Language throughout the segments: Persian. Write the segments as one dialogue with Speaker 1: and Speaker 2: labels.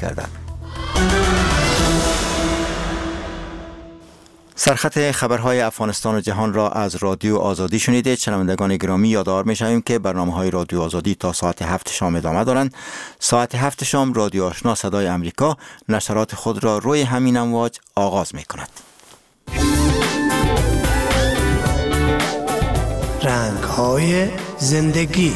Speaker 1: می‌گردد. سرخط خبرهای افغانستان و جهان را از رادیو آزادی شنیدید. شنوندگان گرامی، یادآور می‌شویم که برنامه‌های رادیو آزادی تا ساعت 7 شام ادامه دارند. ساعت 7 شام رادیو آشنا صدای امریکا نشرات خود را روی همین امواج آغاز می‌کند.
Speaker 2: رنگ‌های زندگی.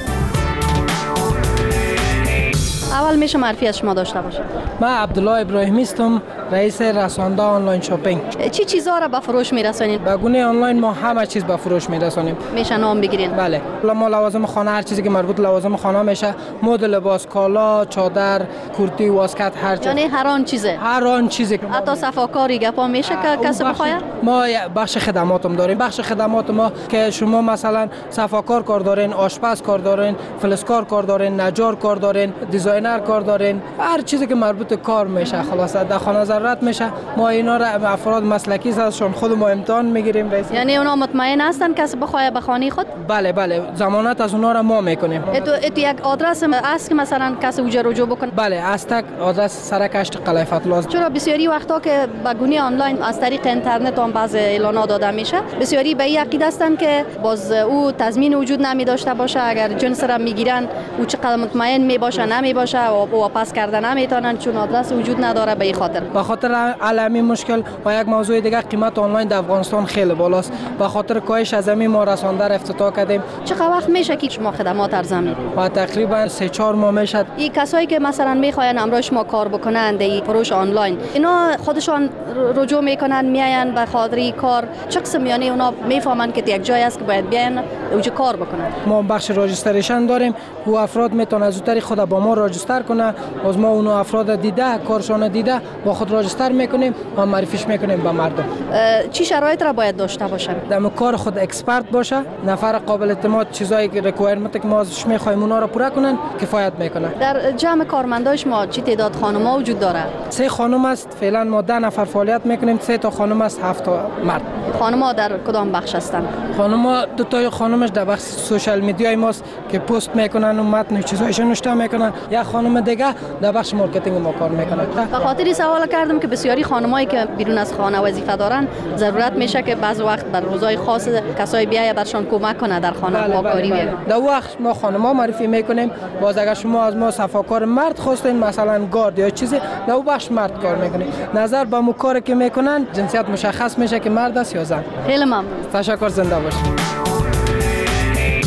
Speaker 3: اول میشه معرفی از شما داشته باشم.
Speaker 4: من عبدالله ابراهیمی هستم، رئیس رسانده آنلاین شاپینگ.
Speaker 3: چی چیزا را به فروش میرسانید؟
Speaker 4: به گونه آنلاین ما همه چیز به فروش میرسانیم.
Speaker 3: میشه نام بگیرین؟
Speaker 4: بله. ما لوازم خانه، هر چیزی که مربوط لوازم خانه میشه، مد لباس، کالا، چادر، کرتی، واسکت، هر چیز.
Speaker 3: یعنی هر آن چیزه.
Speaker 4: هر آن چیزی که
Speaker 3: حتی صفاکاری گپا میشه که کسی بخواد؟
Speaker 4: ما بخش خدماتم داریم. بخش خدمات ما که شما مثلا صفاکار کار دارین، آشپز کار دارین، فلزکار کار دارین، نجار کار دارین، دیزاینر کار دارین، هر چیزی که مربوط کار میشه خلاص در خانه ضرورت میشه، ما اینا را افراد مسلکی ازشون خود ما امتحان میگیریم.
Speaker 3: یعنی اونا مطمئن هستن کسی بخواد به خانه خود؟
Speaker 4: بله ضمانت از اونا را ما میکنیم.
Speaker 3: اتو یک آدرس است که مثلا کسی اونجا رجوع بکنه؟
Speaker 4: بله، استک آدرس سرک 8 قلعه فتح.
Speaker 3: چرا بسیاری وقتا که به گونه آنلاین از طریق اینترنت هم بعض اعلانات داده میشه، بسیاری به این عقیده هستن که باز او تضمین وجود نمی داشته باشه، اگر جنس را میگیرن او چقدر مطمئن می باشه نمی باشه و واپس کردن نمیتونن چون آدرس وجود نداره. به خاطر علمی مشکل و یک موضوع دیگه، قیمت آنلاین در افغانستان خیلی بالاست. به خاطر کاهش از همین ما رسانده را افتتاح کردیم. چقدر وقت میشه که شما خدمات ارزان میدید؟
Speaker 4: و تقریبا 3-4 ماه میشه.
Speaker 3: این کسایی که مثلا میخواین امروز شما کار بکنن در فروش آنلاین، اینا خودشان رجوع میکنن میاین به خاطر کار چه قسم، یعنی اونا میفهمن که یک جای است که باید بیاین اونجا کار بکنن؟
Speaker 4: ما بخش راجستریشن داریم و افراد میتونن از طریق خود با ما راجستر کنه. از ما اون افراد دیده کارشون دیده با خود راجستر میکنیم و معرفیش میکنیم به مردم.
Speaker 3: چی شرایط را باید داشته باشن؟
Speaker 4: در کار خود اکسپرت باشه، نفر قابل اعتماد، چیزایی که ریکوایرمنت که ما ازش میخوایم اونا رو پورا کنن کفایت میکنه.
Speaker 3: در جمع کارمندای شما چی تعداد خانم‌ها وجود داره؟
Speaker 4: 3 خانم است. فعلا ما 10 نفر فعالیت میکنیم. 3 تا خانم است، 7 تا مرد.
Speaker 3: خانم‌ها در کدام بخش هستن؟
Speaker 4: خانم‌ها 2 تا خانمش در بخش سوشال میدیای ماست که پست میکنن و متن چیزایش نوشته میکنن. یک خانم دیگه در بخش مارکتینگ ما کار میکنه.
Speaker 3: به خاطر سوال کردم که بسیاری خانمایی که بیرون از خانه وظیفه دارن ضرورت میشه که بعض وقت بر روزهای خاص کسایی بیایه برشان کمک کنه در خانه پاککاری.
Speaker 4: در وقت ما خانم‌ها معرفی میکنیم. باز اگر شما از ما صفاکار مرد خواستین، مثلا گارد یا چیزی، در بخش مرد کار میکنیم. نظر به مو کاری که میکنن جنسیت مشخص میشه که مرد است یا زن.
Speaker 3: خیلی ممنون.
Speaker 4: تشکر، زنده باشید.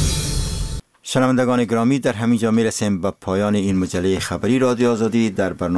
Speaker 1: شنوندگان گرامی، در همین جا میرسیم به پایان این مجله خبری رادیو آزادی. در برنامه